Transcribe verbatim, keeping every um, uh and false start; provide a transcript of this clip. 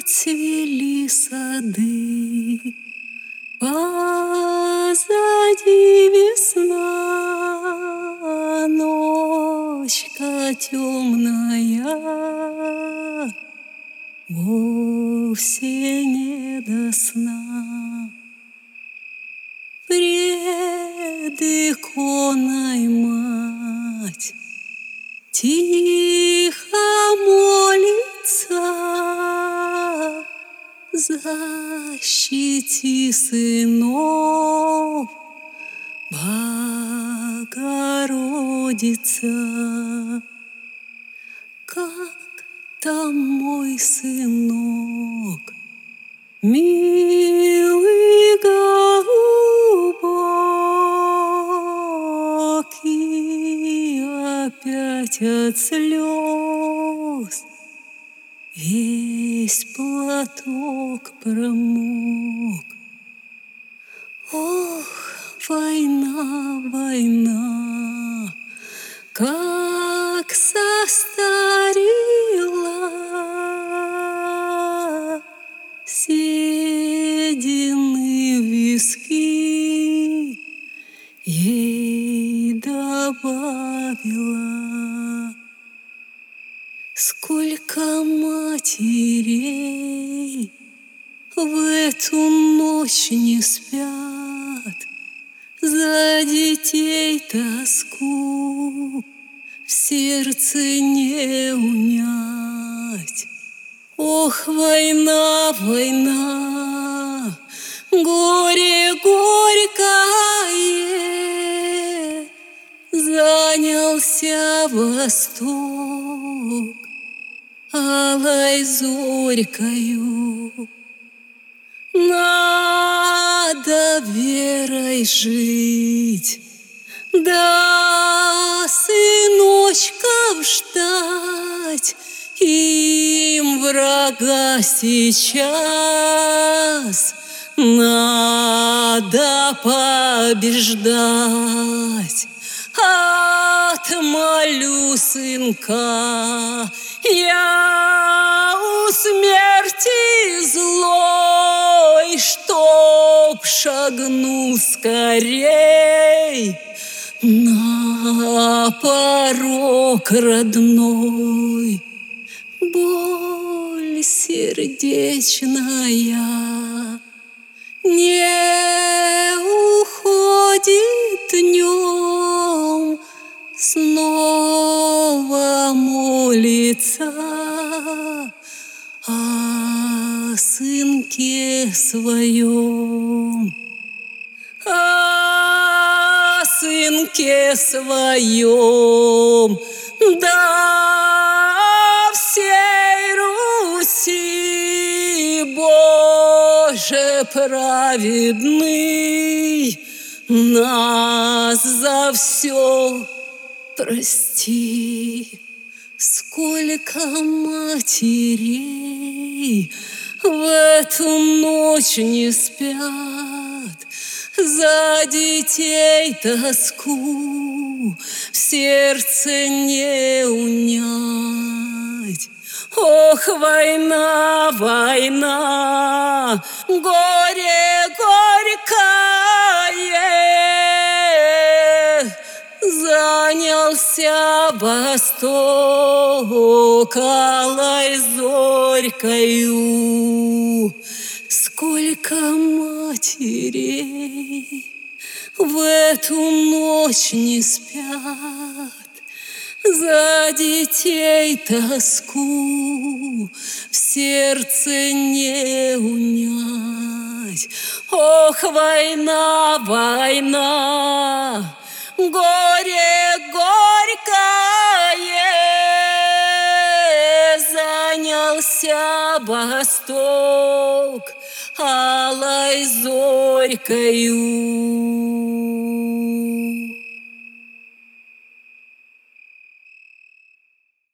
Цвели сады, позади весна, ночка темная, вовсе не до сна. Пред иконой мать тихо молится: защити сынов, Богородица. Как там мой сынок, милый голубокий, опять от слез весь платок промок. Ох, война, война, как состарила, седины в виски ей добавила. Сколько матерей в эту ночь не спят, за детей тоску в сердце не унять. Ох, война, война, горе горькое, занялся Восток алой зорькою. Надо верой жить, да сыночков ждать, им врага сейчас надо побеждать. Отмолю сынка я у смерти злой, чтоб шагнул скорей на порог родной. Боль сердечная не уходит днем, снова молится о сынке своем, о сынке своем, да всей Руси. Боже праведный, нас за все прости. Сколько матерей в эту ночь не спят, за детей тоску в сердце не унять. Ох, война, война, горе горькое, занялся Восток алой зорькою. Сколько матерей в эту ночь не спят, за детей тоску в сердце не унять. Ох, война, война, горе горькое, занялся Восток алой зорькою.